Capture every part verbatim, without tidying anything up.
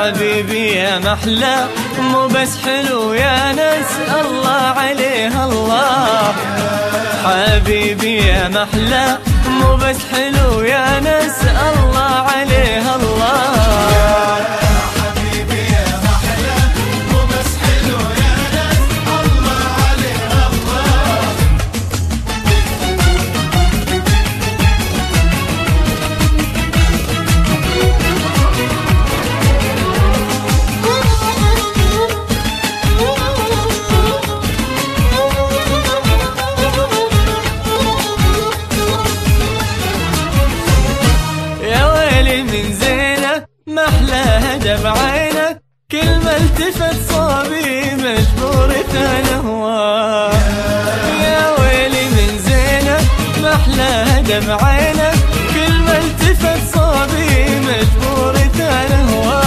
حبيبي يا محلى مو بس حلو يا ناس الله عليه الله. حبيبي يا محلى مو بس حلو يا ناس الله عليه الله. حبيبي يا محلى مو بس حلو يا ناس الله عليه الله. محلى بعينك كل ما التفت صابي مجبور تنهوى. يا ويلي من زينك محلى بعينك كل ما التفت صابي مجبور تنهوى.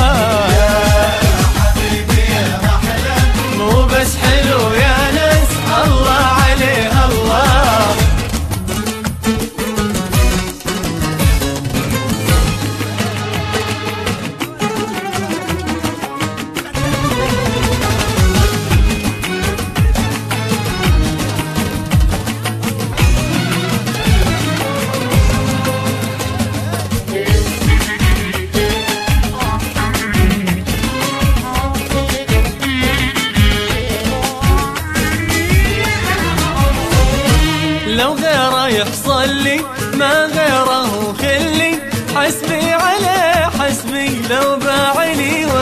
حبيبي يا محلى مو بس حلو يا ناس الله عليه الله. لو غيره يحصل لي ما غيره خلي حسبي عليه حسبي لو باعني